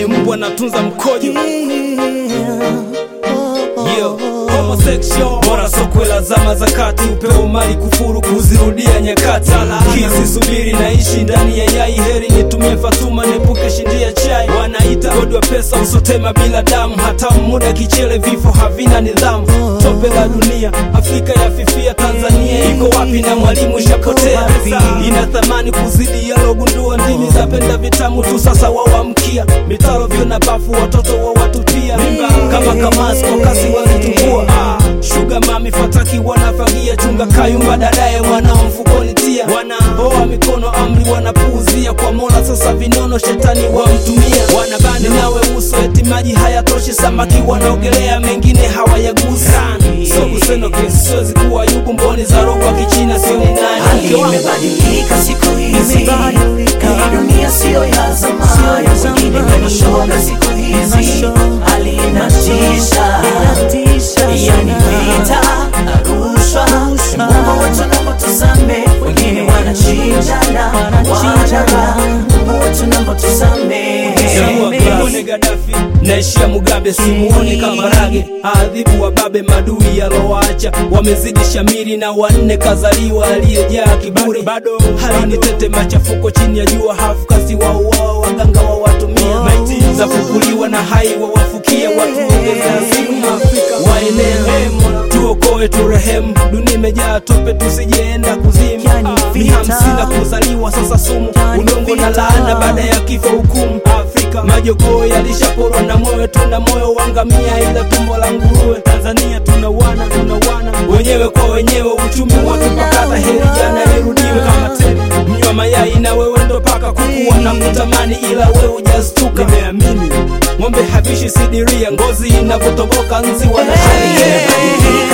ni mbwa natunza mkojo. Yo, homosexual bora sokwela zama za kati, upeo mali kufuru kuzirudia nyakati. Kisi subiri naishi ndani ya yai, heri nitumie Fatuma nepuke shindia chai. Wanaita god wa pesa usotema bila damu, hata muda kichele vifo havina nidhamu. Tope la dunia Afrika ya fifia, Tanzania iko wapi na mwalimu shapotea. Ina thamani kuzidi yalogundua, ndimi zapenda vitamu tu sasa wawamkia. Mitaro vyo na bafu watoto wa watutia kama kamasi kwa kasi wazitungua. Sugar mami fataki wanafagia, chunga kayumba dadaye mwanao mfukoni tia. Wanaoa mikono amri wanapuuzia, kwa Mola sasa vinono shetani wamtumia. Wanabani nawe uso eti maji hayatoshi, samaki wanaogelea mengine hawayagusa. So kuseno kesiwezi kuwa yubu, mboni za roho wa kichina sio ni nani. Hali imebadilika siku hizi, hii dunia sio ya zamani. Wengine wanashoga siku hizi, hali inatisha. Yani vita na rushwa, Mungu wetu naomba tusame. Wengine wanachinjana, Mungu wetu naomba tusame. Muone Gaddafi naishia Mugabe, simuone Kambarage adhibu wa babe madui yaloacha. Wamezidi shamiri na wanne kazaliwa, aliyejaa kiburi bado hali ni tete. Machafuko chini ya jua, hafukasi wao waganga wa watumia. Maiti zafukuliwa na hai wawafukia, watu ongeza simu Afrika waenea. Tuokoe turehemu, dunia imejaa tope tusijeenda kuzimu. Ni hamsina kuzaliwa sasa sumu, udongo na laana baada ya kifo hukumu. Afrika majogoo yalishaporwa na moyo, tuna moyo wangamia ila tumbo la nguruwe. Tanzania tunawana wenyewe kwa wenyewe, uchumi watu pakata. Heri jana irudiwe kama tena, mnywa mayai na wewe ndo paka kukua na kutamani ila wewe hujastuka. Nimeamini ng'ombe habishi sidiria, ngozi inapotoboka nzi wanashangilia.